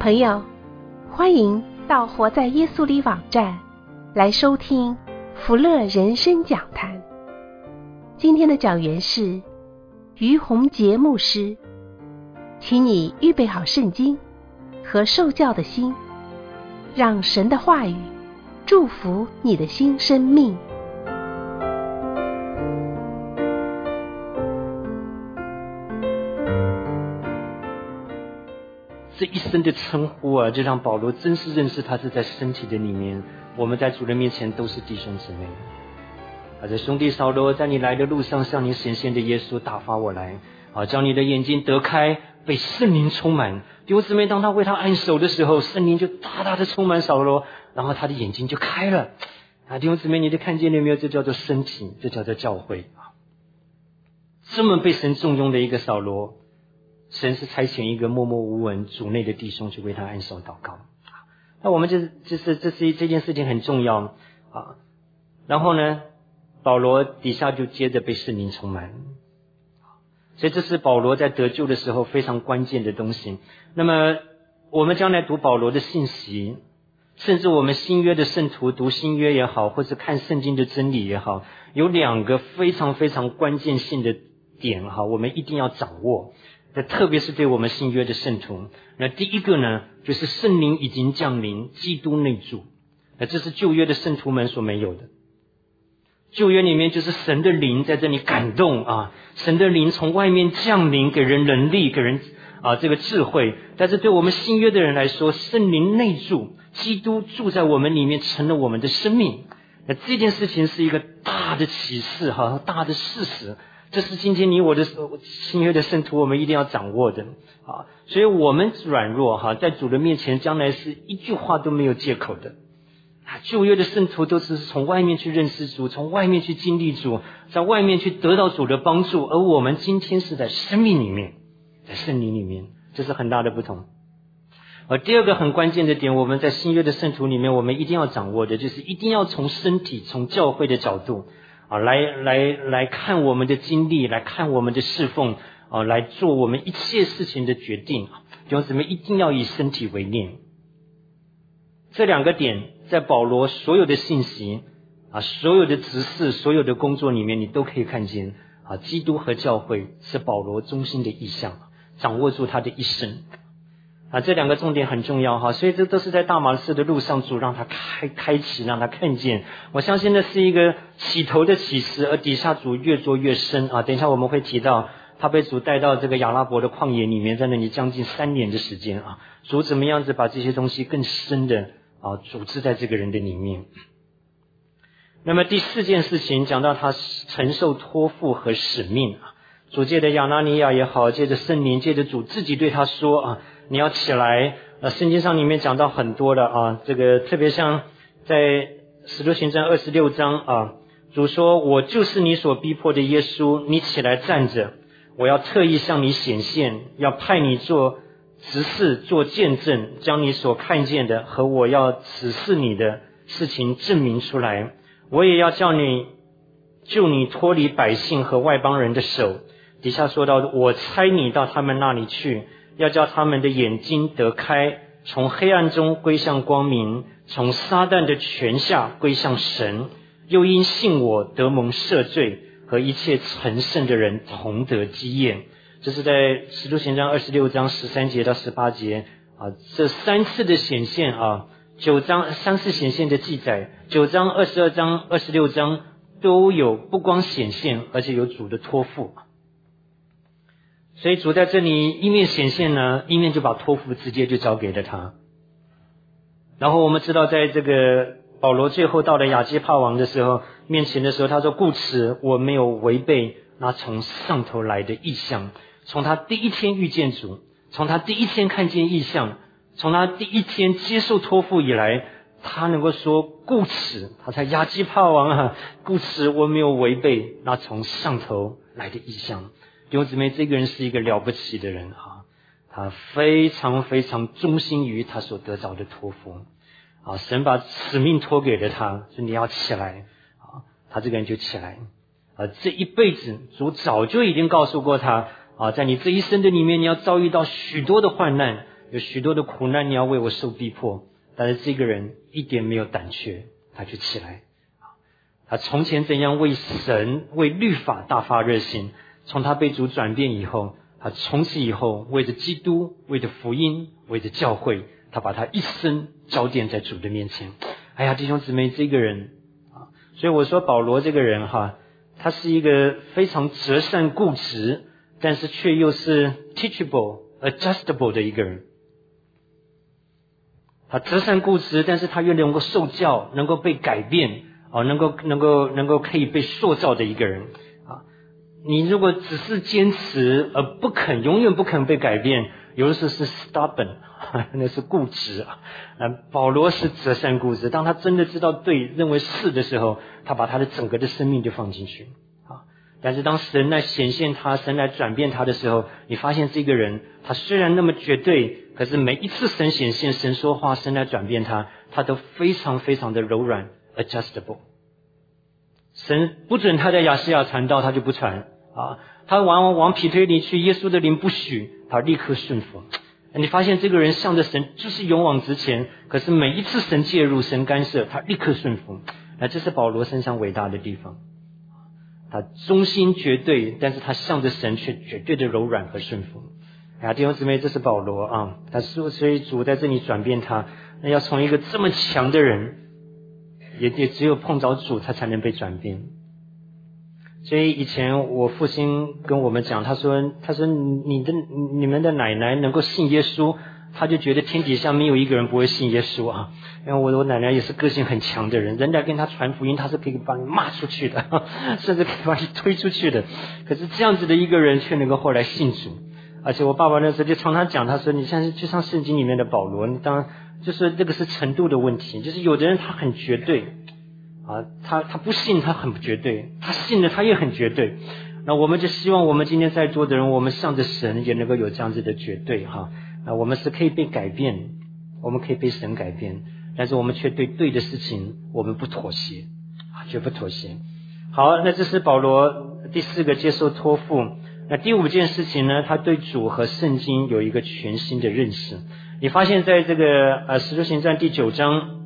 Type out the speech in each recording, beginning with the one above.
朋友，欢迎到活在耶稣里网站来收听福乐人生讲坛。今天的讲员是于洪杰牧师，请你预备好圣经和受教的心，让神的话语祝福你的新生命。 这一生的称呼啊，就让保罗真是认识他是在身体的里面，我们在主人面前都是弟兄姊妹。这兄弟扫罗，在你来的路上向你显现的耶稣打发我来，将你的眼睛得开，被圣灵充满。弟兄姊妹，当他为他按手的时候，圣灵就大大的充满扫罗，然后他的眼睛就开了。弟兄姊妹，你就看见了没有？这叫做身体，这叫做教会。这么被神重用的一个扫罗，神是差遣一个默默无闻主内的弟兄去为他按手祷告。那我们这件事情很重要啊。然后呢，保罗底下就接着被圣灵充满，所以这是保罗在得救的时候非常关键的东西。那么我们将来读保罗的信息，甚至我们新约的圣徒读新约也好，或者看圣经的真理也好，有两个非常非常关键性的点我们一定要掌握，特别是对我们新约的圣徒。那第一个呢，就是圣灵已经降临，基督内住。这是旧约的圣徒们所没有的。旧约里面就是神的灵在这里感动神的灵从外面降临，给人能力，给人这个智慧。但是对我们新约的人来说，圣灵内住，基督住在我们里面，成了我们的生命。那这件事情是一个大的启示大的事实，这是今天你我的新约的圣徒我们一定要掌握的所以我们软弱在主的面前将来是一句话都没有借口的。旧约的圣徒都是从外面去认识主，从外面去经历主，在外面去得到主的帮助，而我们今天是在生命里面，在圣灵里面，这是很大的不同。第二个很关键的点，我们在新约的圣徒里面我们一定要掌握的，就是一定要从身体，从教会的角度来看我们的经历，来看我们的侍奉来做我们一切事情的决定。弟兄姊妹，一定要以身体为念。这两个点在保罗所有的信息所有的执事，所有的工作里面你都可以看见基督和教会是保罗中心的意象，掌握住他的一生这两个重点很重要所以这都是在大马士的路上主让他开启，让他看见。我相信那是一个起头的启示，而底下主越做越深等一下我们会提到他被主带到这个亚拉伯的旷野里面，在那里将近3年的时间主怎么样子把这些东西更深的组织在这个人的里面。那么第4件事情讲到他承受托付和使命主借着亚拿尼亚也好，借着圣灵，借着主自己对他说你要起来。圣经上里面讲到很多的这个特别像在使徒行传26章主说，我就是你所逼迫的耶稣，你起来站着，我要特意向你显现，要派你做执事，做见证，将你所看见的和我要指示你的事情证明出来。我也要救你脱离百姓和外邦人的手。底下说到，我差你到他们那里去，要叫他们的眼睛得开，从黑暗中归向光明，从撒旦的权下归向神，又因信我得蒙赦罪，和一切成圣的人同得基业。这是在使徒行传26章13节到18节这3次的显现9章3次显现的记载，9章、22章、26章都有不光显现，而且有主的托付。所以主在这里一面显现呢，一面就把托付直接就交给了他。然后我们知道，在这个保罗最后到了亚基帕王的时候面前的时候，他说，故此我没有违背那从上头来的意象。从他第一天遇见主，从他第一天看见异象，从他第一天接受托付以来，他能够说，故此他才亚基帕王故此我没有违背那从上头来的意象。弟兄姊妹，这个人是一个了不起的人他非常非常忠心于他所得着的托付神把使命托给了他，说你要起来他这个人就起来这一辈子主早就已经告诉过他在你这一生的里面，你要遭遇到许多的患难， 有许多的苦难你要为我受逼迫。但是这个人一点没有胆怯，他就起来。他从前怎样为神为律法大发热心，从他被主转变以后，他从此以后为着基督，为着福音，为着教会，他把他一生焦点在主的面前。哎呀，弟兄姊妹，这个人啊，所以我说保罗这个人他是一个非常择善固执，但是却又是 teachable adjustable 的一个人。他择善固执，但是他又能够受教，能够被改变能够可以被塑造的一个人啊。你如果只是坚持而不肯，永远不肯被改变，有的时候是 stubborn， 那是固执啊。保罗是择善固执，当他真的知道对，认为是的时候，他把他的整个的生命就放进去啊。但是当神来显现他，神来转变他的时候，你发现这个人他虽然那么绝对，可是每一次神显现，神说话，神来转变他，他都非常非常的柔软 adjustable。 神不准他在亚细亚传道，他就不传啊。他往庇推里去，耶稣的灵不许，他立刻顺服。你发现这个人向着神就是勇往直前，可是每一次神介入，神干涉，他立刻顺服。这是保罗身上伟大的地方，他忠心绝对，但是他向着神却绝对的柔软和顺服。弟兄姊妹，这是保罗啊，所以主在这里转变他，要从一个这么强的人，也只有碰着主他才能被转变。所以以前我父亲跟我们讲，他说你们的奶奶能够信耶稣，他就觉得天底下没有一个人不会信耶稣啊。因为我奶奶也是个性很强的人，人家跟他传福音，他是可以把你骂出去的，甚至可以把你推出去的。可是这样子的一个人却能够后来信主。而且我爸爸那时候就常常讲，他说你像就像圣经里面的保罗，你当然就是这个是程度的问题，就是有的人他很绝对啊，他不信他很不绝对，他信了他也很绝对。那我们就希望我们今天在座的人，我们向着神也能够有这样子的绝对我们是可以被改变，我们可以被神改变，但是我们却对的事情我们不妥协绝不妥协。好，那这是保罗第4个接受托付。那第5件事情呢，他对主和圣经有一个全新的认识。你发现在这个使徒行传第9章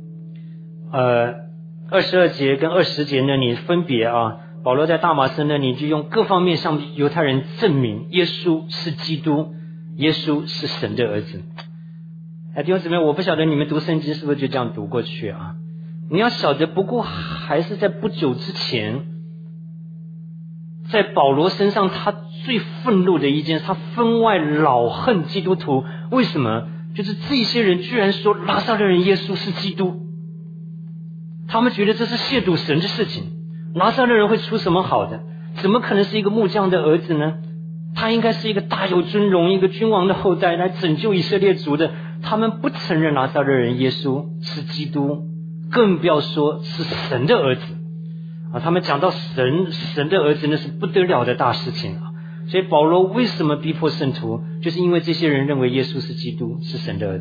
22节跟20节呢，你分别保罗在大马士那里就用各方面向犹太人证明耶稣是基督，耶稣是神的儿子。弟兄姊妹，我不晓得你们读圣经是不是就这样读过去你要晓得，不过还是在不久之前，在保罗身上他最愤怒的一件事，他分外恼恨基督徒。为什么？就是这些人居然说拿撒勒人耶稣是基督，他们觉得这是亵渎神的事情。拿撒勒人会出什么好的？怎么可能是一个木匠的儿子呢？他应该是一个大有尊荣，一个君王的后代，来拯救以色列族的。他们不承认拿撒勒人耶稣是基督，更不要说是神的儿子他们讲到神的儿子，那是不得了的大事情所以保罗为什么逼迫圣徒，就是因为这些人认为耶稣是基督，是神的儿子。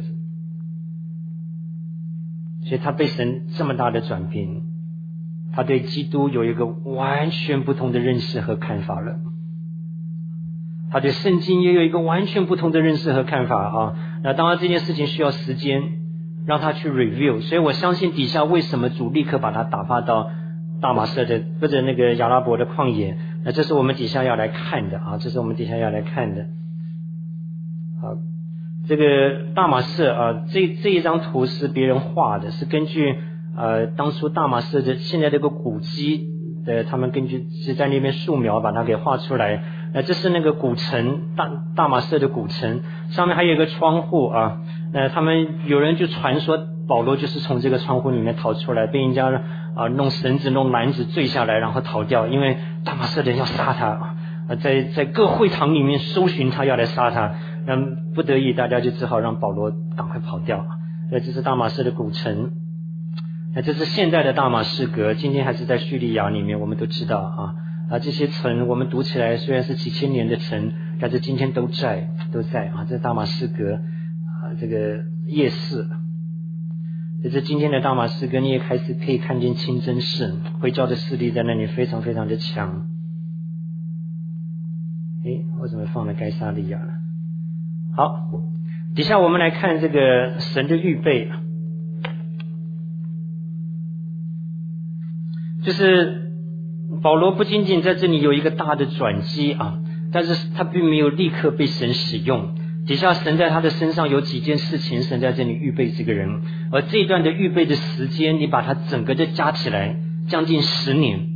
所以他被神这么大的转变，他对基督有一个完全不同的认识和看法了。他对圣经也有一个完全不同的认识和看法那当然这件事情需要时间让他去 review。 所以我相信底下为什么主立刻把他打发到大马色的或者那个亚拉伯的旷野，那这是我们底下要来看的这是我们底下要来看的。好，这个大马色这一张图是别人画的，是根据当初大马色的现在这个古迹的，他们根据是在那边素描把它给画出来。这是那个古城，大马色的古城，上面还有一个窗户他们有人就传说保罗就是从这个窗户里面逃出来，被人家弄绳子弄篮子坠下来然后逃掉，因为大马色人要杀他在各会堂里面搜寻他，要来杀他。那不得已大家就只好让保罗赶快跑掉这是大马色的古城。这是现在的大马士革，今天还是在叙利亚里面，我们都知道这些城我们读起来虽然是几千年的城，但是今天都在这大马士革这个夜市。这是今天的大马士革，你也开始可以看见清真寺，回教的势力在那里非常非常的强。我怎么放了该萨利亚了？好， 底下我们来看这个神的预备，就是保罗不仅仅在这里有一个大的转机啊，但是他并没有立刻被神使用。底下神在他的身上有几件事情，神在这里预备这个人，而这一段的预备的时间，你把它整个的加起来，将近10年。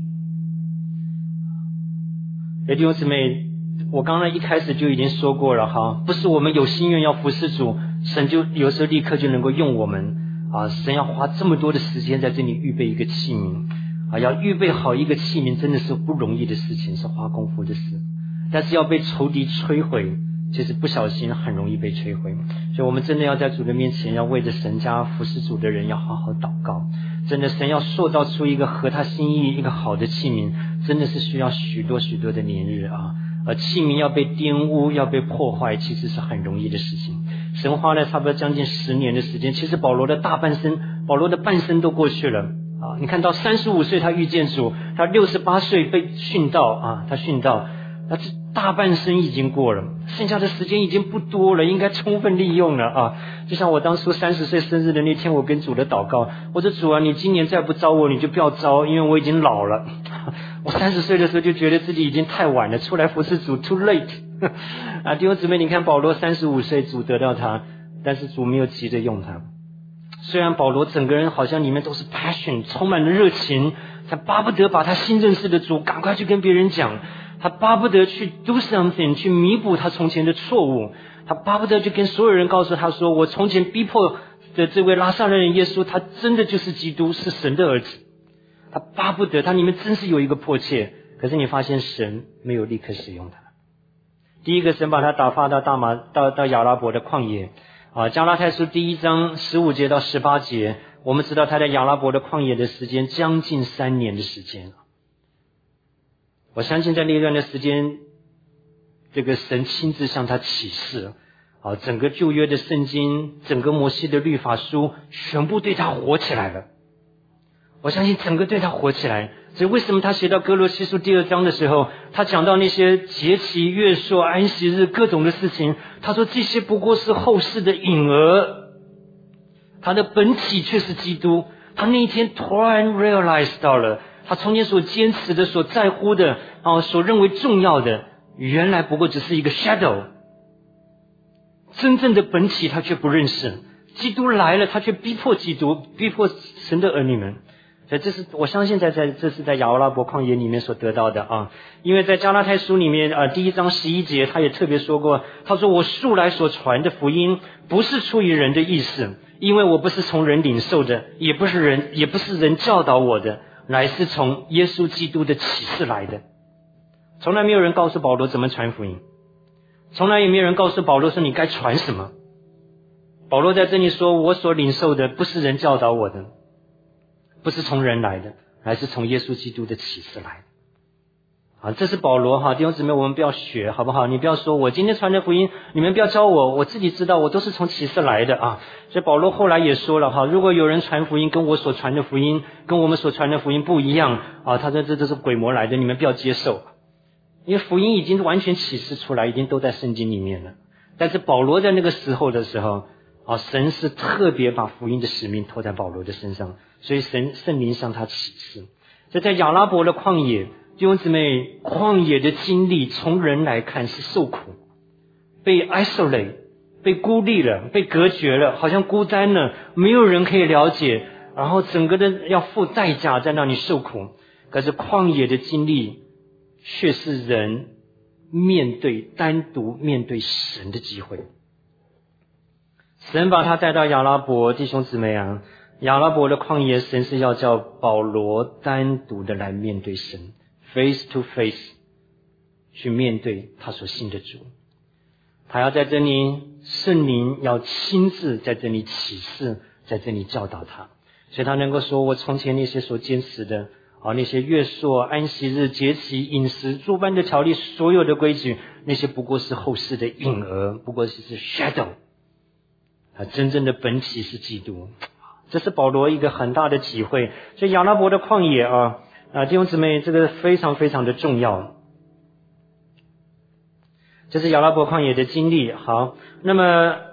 弟兄姊妹，我刚才一开始就已经说过了哈，不是我们有心愿要服侍主，神就有时候立刻就能够用我们啊。神要花这么多的时间在这里预备一个器皿啊，要预备好一个器皿，真的是不容易的事情，是花功夫的事。但是要被仇敌摧毁，其实不小心很容易被摧毁。所以我们真的要在主的面前，要为着神家服侍主的人要好好祷告。真的，神要塑造出一个合他心意一个好的器皿，真的是需要许多许多的年日啊。而器皿要被玷污，要被破坏，其实是很容易的事情。神花了差不多将近10年的时间，其实保罗的半生都过去了啊。你看到35岁他遇见主，他68岁被殉道啊，他这大半生已经过了，剩下的时间已经不多了，应该充分利用了啊。就像我当初30岁生日的那天，我跟主的祷告，我说主啊，你今年再不招我，你就不要招，因为我已经老了。我30岁的时候就觉得自己已经太晚了，出来服侍主 too late 啊。弟兄姊妹，你看保罗35岁主得到他，但是主没有急着用他。虽然保罗整个人好像里面都是 passion， 充满了热情，他巴不得把他新认识的主赶快去跟别人讲，他巴不得去 do something 去弥补他从前的错误，他巴不得去跟所有人告诉他说，我从前逼迫的这位拉撒勒人耶稣，他真的就是基督，是神的儿子。他巴不得，他里面真是有一个迫切，可是你发现神没有立刻使用他。第一个，神把他打发到亚拉伯的旷野啊，加拉太书第1章15节到18节，我们知道他在亚拉伯的旷野的时间将近3年的时间。我相信在那段的时间，这个神亲自向他启示啊，整个旧约的圣经，整个摩西的律法书，全部对他活起来了。我相信整个对他活起来，所以为什么他写到哥罗西书第2章的时候，他讲到那些节期、月朔、安息日各种的事情，他说这些不过是后世的影儿，他的本体却是基督。他那一天突然 realize 到了，他从前所坚持的、所在乎的啊，所认为重要的，原来不过只是一个 shadow， 真正的本体他却不认识。基督来了，他却逼迫基督，逼迫神的儿女们。所以这是我相信这是在亚拉伯旷野里面所得到的啊。因为在加拉太书里面第1章11节，他也特别说过，他说我素来所传的福音不是出于人的意思，因为我不是从人领受的，也不是人教导我的，乃是从耶稣基督的启示来的。从来没有人告诉保罗怎么传福音，从来也没有人告诉保罗说你该传什么。保罗在这里说，我所领受的不是人教导我的，不是从人来的，而是从耶稣基督的启示来的。啊，这是保罗哈，弟兄姊妹，我们不要学好不好？你不要说我今天传的福音，你们不要教我自己知道，我都是从启示来的啊。所以保罗后来也说了哈，如果有人传福音跟我所传的福音，跟我们所传的福音不一样啊，他说这都是鬼魔来的，你们不要接受。因为福音已经完全启示出来，已经都在圣经里面了。但是保罗在那个时候的时候啊，神是特别把福音的使命托在保罗的身上，所以圣灵向他启示。所以在亚拉伯的旷野，弟兄姊妹，旷野的经历从人来看是受苦，被 isolate， 被孤立了，被隔绝了，好像孤单了，没有人可以了解，然后整个的要付代价在那里受苦。可是旷野的经历却是人单独面对神的机会。神把他带到亚拉伯，弟兄姊妹啊，亚拉伯的旷野，神是要叫保罗单独的来面对神， face to face 去面对他所信的主。他要在这里，圣灵要亲自在这里启示，在这里教导他，所以他能够说，我从前那些所坚持的那些月朔、安息日、节期、饮食、诸般的条例，所有的规矩，那些不过是后世的影儿，不过是 shadow，真正的本体是基督。这是保罗一个很大的体会。所以亚拉伯的旷野弟兄姊妹，这个非常非常的重要。这是亚拉伯旷野的经历。好，那么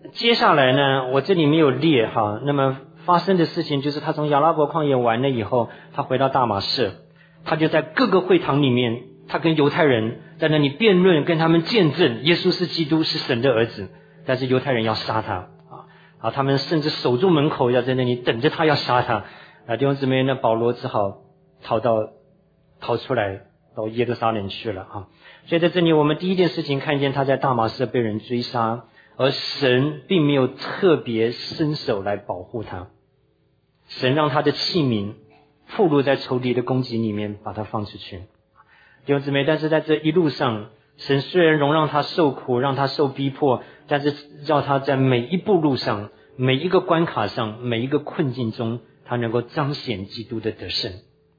接下来呢，我这里没有列哈，那么发生的事情就是他从亚拉伯旷野完了以后，他回到大马士，他就在各个会堂里面，他跟犹太人在那里辩论，跟他们见证耶稣是基督，是神的儿子，但是犹太人要杀他啊，他们甚至守住门口，要在那里等着他要杀他啊。弟兄姊妹，那保罗只好逃出来到耶路撒冷去了啊。所以在这里我们第一件事情看见他在大马士被人追杀，而神并没有特别伸手来保护他，神让他的器皿暴露在仇敌的攻击里面，把他放出去。弟兄姊妹，但是在这一路上，神虽然容让他受苦，让他受逼迫，但是让他在每一步路上，每一个关卡上，每一个困境中，他能够彰显基督的得胜。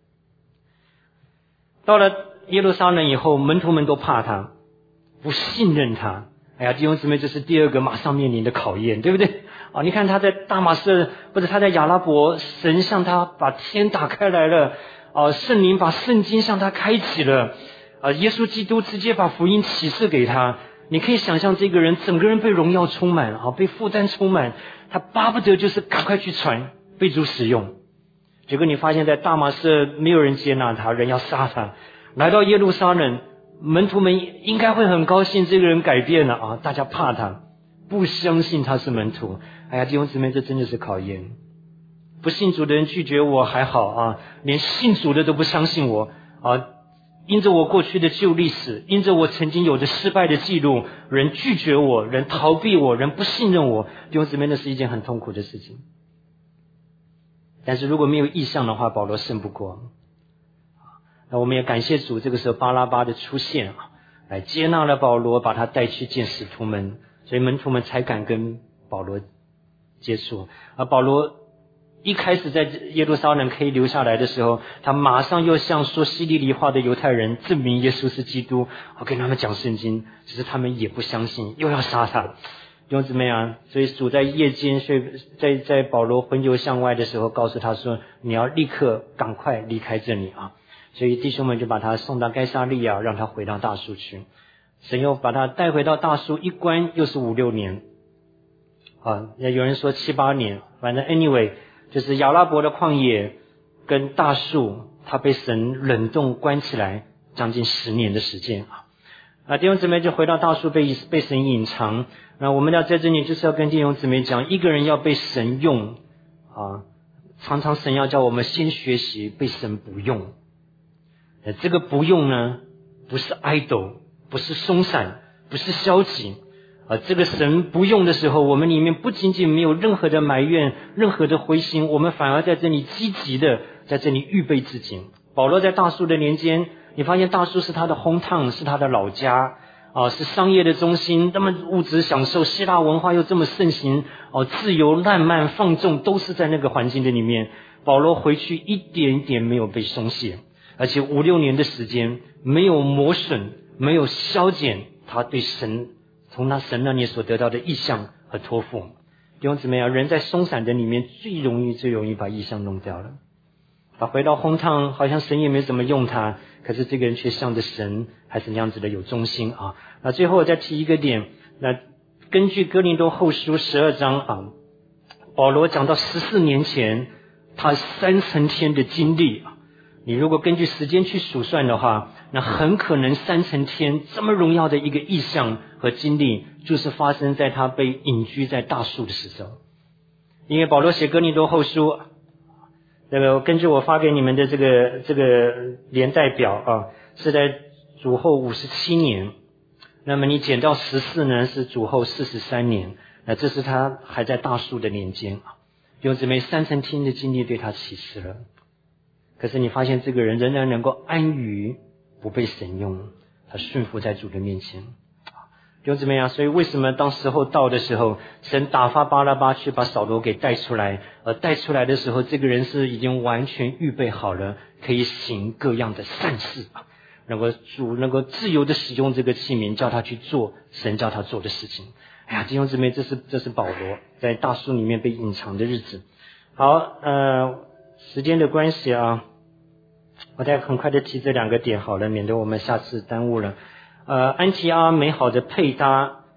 到了耶路撒冷以后，门徒们都怕他，不信任他。哎呀，弟兄姊妹，这是第二个马上面临的考验，对不对啊？你看他在大马士，或者他在亚拉伯，神向他把天打开来了啊，圣灵把圣经向他开启了啊，耶稣基督直接把福音启示给他。你可以想象这个人整个人被荣耀充满啊，被负担充满，他巴不得就是赶快去传，被主使用。结果你发现在大马士没有人接纳他，人要杀他。来到耶路撒冷，门徒们应该会很高兴这个人改变了啊，大家怕他，不相信他是门徒。哎呀，弟兄姊妹，这真的是考验。不信主的人拒绝我还好啊，连信主的都不相信我啊。因着我过去的旧历史，因着我曾经有着失败的记录，人拒绝我，人逃避我，人不信任我，弟兄姊妹，那是一件很痛苦的事情。但是如果没有异象的话，保罗胜不过。那我们也感谢主，这个时候巴拉巴的出现啊，来接纳了保罗，把他带去见使徒们，所以门徒们才敢跟保罗接触。而保罗一开始在耶路撒冷可以留下来的时候，他马上又向说希利尼话的犹太人证明耶稣是基督，跟他们讲圣经，只是他们也不相信，又要杀他。弟兄姊妹啊，所以主在夜间，在保罗魂游向外的时候，告诉他说，你要立刻赶快离开这里啊。所以弟兄们就把他送到该撒利亚，让他回到大树去。神又把他带回到大树，一关又是5-6年啊，有人说7-8年，反正 anyway 就是亚拉伯的旷野跟大树，他被神冷冻关起来将近10年的时间啊。弟兄姊妹就回到大树被神隐藏。那我们要在这里就是要跟弟兄姊妹讲，一个人要被神用啊，常常神要叫我们先学习被神不用。这个不用呢，不是 idle， 不是松散，不是消极这个神不用的时候，我们里面不仅仅没有任何的埋怨，任何的灰心，我们反而在这里积极的在这里预备自己。保罗在大树的年间，你发现大树是他的hometown，是他的老家是商业的中心，那么物质享受，希腊文化又这么盛行自由浪漫放纵都是在那个环境的里面。保罗回去一点点没有被松懈，而且5-6年的时间没有磨损，没有消减他对神从他神那里所得到的意象和托付。弟兄姊妹啊，人在松散的里面最容易把意象弄掉了。他回到hometown，好像神也没怎么用他，可是这个人却向着神还是那样子的有忠心啊。那最后我再提一个点，那根据哥林多后书12章保罗讲到14年前他3000天的经历你如果根据时间去数算的话，那很可能3000天这么荣耀的一个意象和经历，就是发生在他被隐居在大树的时候。因为保罗写哥林多后书，根据我发给你们的这个连带表是在主后57年，那么你减掉14呢，是主后43年，那这是他还在大树的年间弟兄姊妹，3000天的经历对他启示了。可是你发现这个人仍然能够安于不被神用，他顺服在主的面前。弟兄姊妹所以为什么当时候到的时候，神打发巴拉巴去把扫罗给带出来，而带出来的时候，这个人是已经完全预备好了，可以行各样的善事主能够自由的使用这个器皿，叫他去做神叫他做的事情。哎呀，弟兄姊妹，这是保罗在大树里面被隐藏的日子。好，时间的关系我再很快的提这2个点好了，免得我们下次耽误了。安提阿美好的配搭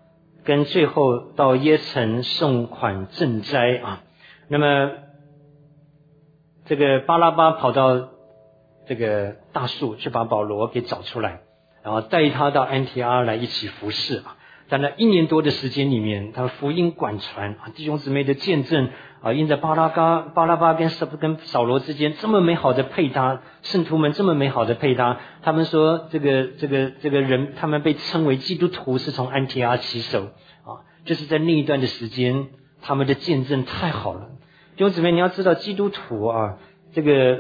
跟最后到耶城送款赈灾啊。那么这个巴拉巴跑到这个大树去把保罗给找出来，然后带他到安提阿来一起服侍啊。在那1年多的时间里面，他福音广传啊，弟兄姊妹的见证啊，因着巴拉巴跟扫罗之间这么美好的配搭，圣徒们这么美好的配搭，他们说这个人，他们被称为基督徒是从安提阿起手啊，就是在那一段的时间，他们的见证太好了。弟兄姊妹，你要知道基督徒啊，这个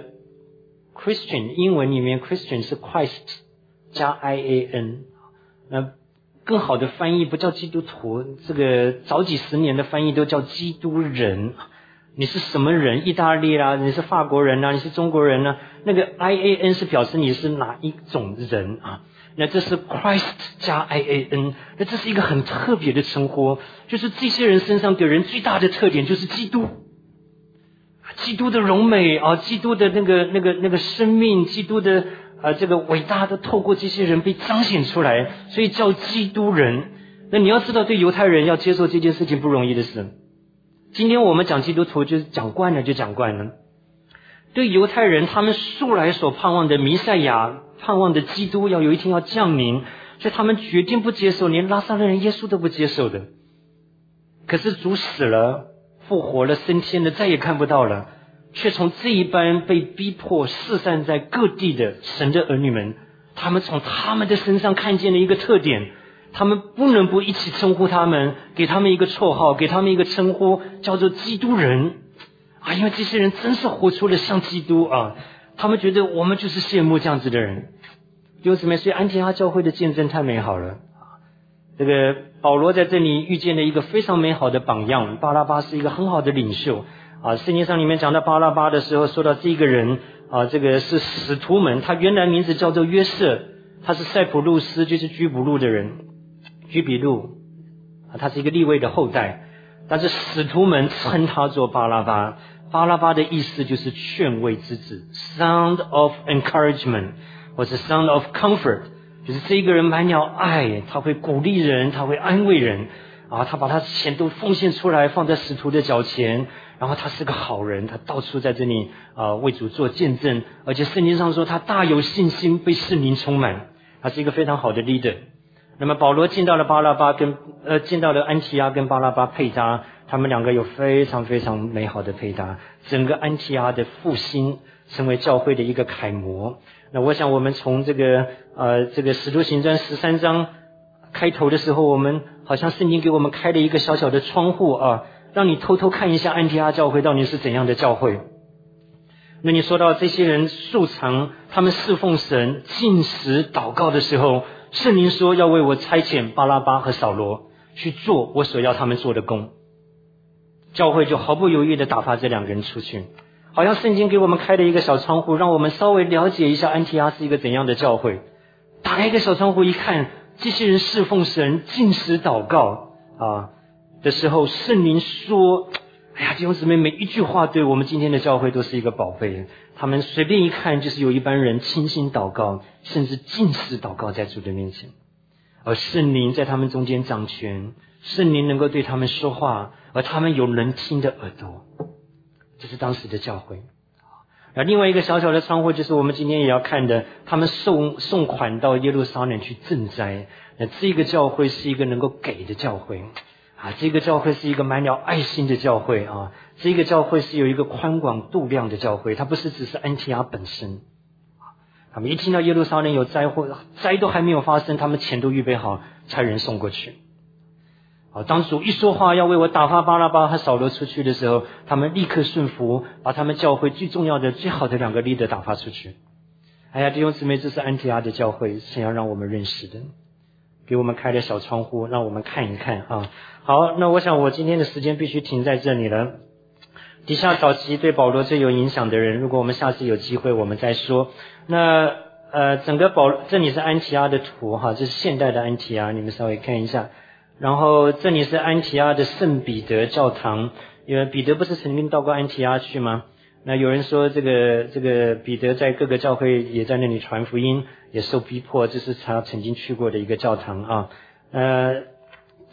Christian 英文里面 Christian 是 Christ 加 IAN， 那更好的翻译不叫基督徒，这个早几十年的翻译都叫基督人。你是什么人？意大利啦，你是法国人啦，你是中国人啦，那个 IAN 是表示你是哪一种人啊？那这是 Christ 加 IAN， 那这是一个很特别的称呼，就是这些人身上给人最大的特点就是基督。基督的荣美啊，基督的那个生命，基督的这个伟大的透过这些人被彰显出来，所以叫基督人。那你要知道，对犹太人要接受这件事情不容易的事。今天我们讲基督徒就是讲惯了就讲惯了。对犹太人，他们素来所盼望的弥赛亚，盼望的基督要有一天要降临，所以他们决定不接受，连拉撒勒人耶稣都不接受的。可是主死了，复活了，升天了，再也看不到了，却从这一班被逼迫四散在各地的神的儿女们，他们从他们的身上看见了一个特点，他们不能不一起称呼他们，给他们一个绰号，给他们一个称呼，叫做基督人啊！因为这些人真是活出了像基督啊，他们觉得我们就是羡慕这样子的人。弟兄姊妹，所以安提阿教会的见证太美好了。这个保罗在这里遇见了一个非常美好的榜样，巴拉巴是一个很好的领袖啊。圣经上里面讲到巴拉巴的时候，说到这个人啊，这个是使徒们，他原来名字叫做约瑟，他是塞浦路斯，就是居比路的人，居比路啊，他是一个利未的后代，但是使徒们称他做巴拉巴。巴拉巴的意思就是劝慰之子 ，sound of encouragement， 或是 sound of comfort。就是这一个人满了爱，他会鼓励人，他会安慰人啊，他把他的钱都奉献出来放在使徒的脚前，然后他是个好人，他到处在这里为主做见证，而且圣经上说他大有信心，被圣灵充满，他是一个非常好的 leader。那么保罗见到了巴拉巴见到了安提阿跟巴拉巴配搭，他们两个有非常非常美好的配搭，整个安提阿的复兴成为教会的一个楷模。那我想我们从这个使徒行传13章开头的时候，我们好像圣经给我们开了一个小小的窗户啊，让你偷偷看一下安提阿教会到底是怎样的教会。那你说到这些人素常他们侍奉神禁食祷告的时候，圣灵说要为我差遣巴拉巴和扫罗去做我所要他们做的工，教会就毫不犹豫地打发这两个人出去。好像圣经给我们开了一个小窗户，让我们稍微了解一下安提阿是一个怎样的教会。打开一个小窗户一看，这些人侍奉神禁食祷告的时候，圣灵说，哎呀，弟兄姊妹，每一句话对我们今天的教会都是一个宝贝。他们随便一看就是有一班人倾心祷告，甚至禁食祷告在主的面前，而圣灵在他们中间掌权，圣灵能够对他们说话，而他们有能听的耳朵。这是当时的教会。另外一个小小的窗户就是我们今天也要看的，他们送款到耶路撒冷去赈灾。那这个教会是一个能够给的教会这个教会是一个满了爱心的教会这个教会是有一个宽广度量的教会，它不是只是安提阿本身他们一听到耶路撒冷有灾祸，灾都还没有发生，他们钱都预备好，差人送过去当主一说话要为我打发巴拉巴和扫罗出去的时候，他们立刻顺服，把他们教会最重要的最好的两个 leader 打发出去。哎呀，弟兄姊妹，这是安提阿的教会，想要让我们认识的，给我们开了小窗户，让我们看一看好，那我想我今天的时间必须停在这里了。底下早期对保罗最有影响的人，如果我们下次有机会我们再说。那整个这里是安提阿的图这是现代的安提阿，你们稍微看一下。然后这里是安提阿的圣彼得教堂，因为彼得不是曾经到过安提阿去吗？那有人说这个彼得在各个教会也在那里传福音，也受逼迫，这是他曾经去过的一个教堂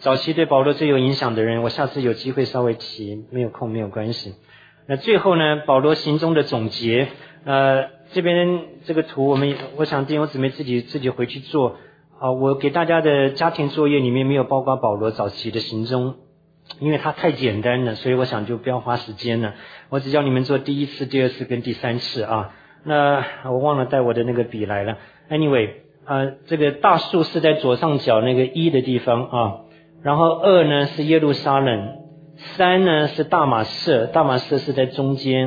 早期对保罗最有影响的人，我下次有机会稍微提，没有空没有关系。那最后呢，保罗行踪的总结，这边这个图我想弟兄姊妹自己回去做我给大家的家庭作业里面没有包括保罗早期的行踪，因为它太简单了，所以我想就不要花时间了，我只叫你们做第一次、第二次跟第三次那我忘了带我的那个笔来了。Anyway，这个大树是在左上角那个1的地方然后2呢是耶路撒冷，3呢是大马色，大马色是在中间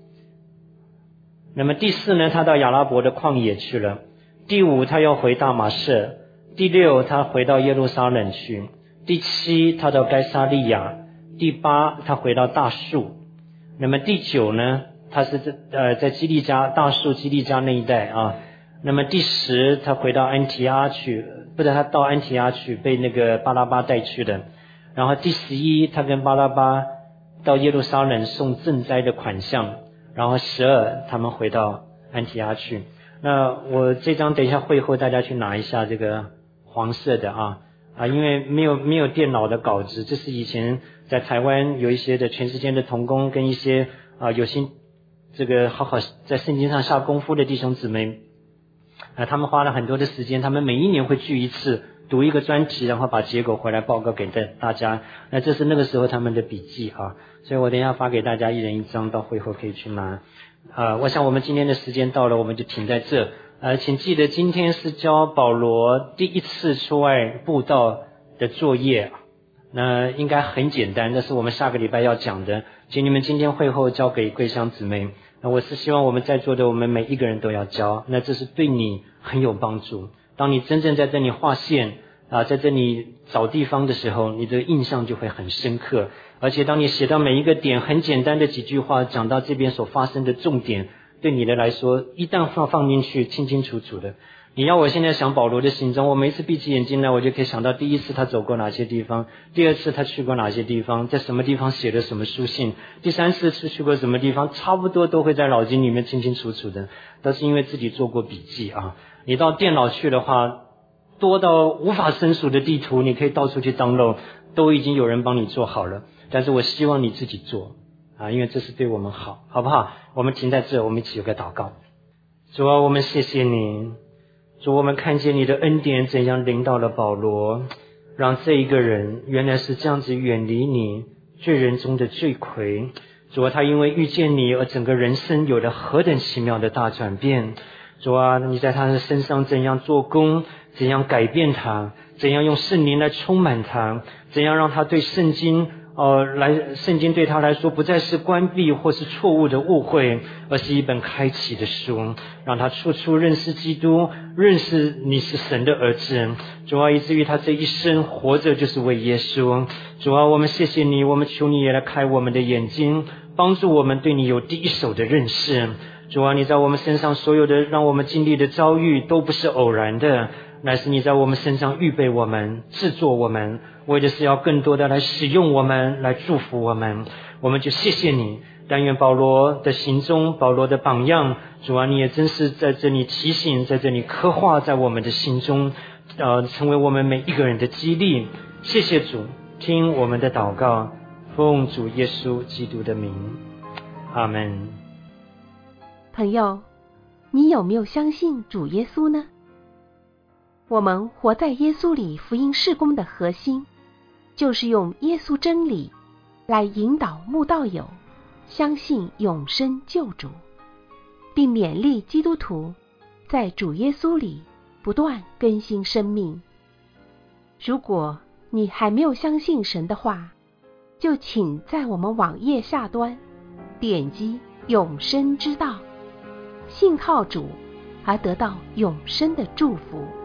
那么第4呢，他到亚拉伯的旷野去了。第5他要回大马色。第6他回到耶路撒冷去。第7他到该撒利亚。第8他回到大树。那么第9呢，他是在基利家大树基利家那一带那么第10他回到安提阿去，不是他到安提阿去被那个巴拉巴带去的。然后第11他跟巴拉巴到耶路撒冷送赈灾的款项。然后12他们回到安提阿去。那我这张等一下会后大家去拿一下这个黄色的因为没有电脑的稿子，这是以前在台湾有一些的全时间的同工跟一些有心这个好好在圣经上下功夫的弟兄姊妹他们花了很多的时间，他们每一年会聚一次，读一个专题，然后把结果回来报告给大家。那这是那个时候他们的笔记所以我等一下发给大家一人一张，到会后可以去拿。我想我们今天的时间到了，我们就停在这。请记得今天是教保罗第一次出外布道的作业，那应该很简单，这是我们下个礼拜要讲的，请你们今天会后交给桂香姊妹。那我是希望我们在座的我们每一个人都要教，那这是对你很有帮助。当你真正在这里画线在这里找地方的时候，你的印象就会很深刻，而且当你写到每一个点很简单的几句话，讲到这边所发生的重点，对你的来说一旦放进去清清楚楚的。你要我现在想保罗的行踪，我每一次闭起眼睛来，我就可以想到第一次他走过哪些地方，第二次他去过哪些地方，在什么地方写了什么书信，第三次去过什么地方，差不多都会在脑筋里面清清楚楚的，都是因为自己做过笔记你到电脑去的话，多到无法胜数的地图，你可以到处去 download， 都已经有人帮你做好了，但是我希望你自己做因为这是对我们好，好不好？我们停在这，我们一起有个祷告。主啊，我们谢谢你，主，我们看见你的恩典怎样临到了保罗，让这一个人原来是这样子远离你，罪人中的罪魁。主啊，他因为遇见你而整个人生有了何等奇妙的大转变。主啊，你在他的身上怎样做工，怎样改变他，怎样用圣灵来充满他，怎样让他对圣经圣经对他来说不再是关闭或是错误的误会，而是一本开启的书，让他处处认识基督，认识你是神的儿子。主啊，以至于他这一生活着就是为耶稣。主啊，我们谢谢你，我们求你也来开我们的眼睛，帮助我们对你有第一手的认识。主啊，你在我们身上所有的让我们经历的遭遇都不是偶然的，乃是你在我们身上预备我们，制作我们，为的是要更多的来使用我们，来祝福我们。我们就谢谢你，但愿保罗的行踪，保罗的榜样，主啊，你也真是在这里提醒，在这里刻画在我们的心中，成为我们每一个人的激励。谢谢主，听我们的祷告，奉主耶稣基督的名，阿们。 朋友，你有没有相信主耶稣呢？我们活在耶稣里福音事工的核心，就是用耶稣真理来引导慕道友相信永生救主，并勉励基督徒在主耶稣里不断更新生命。如果你还没有相信神的话，就请在我们网页下端点击永生之道，信靠主而得到永生的祝福。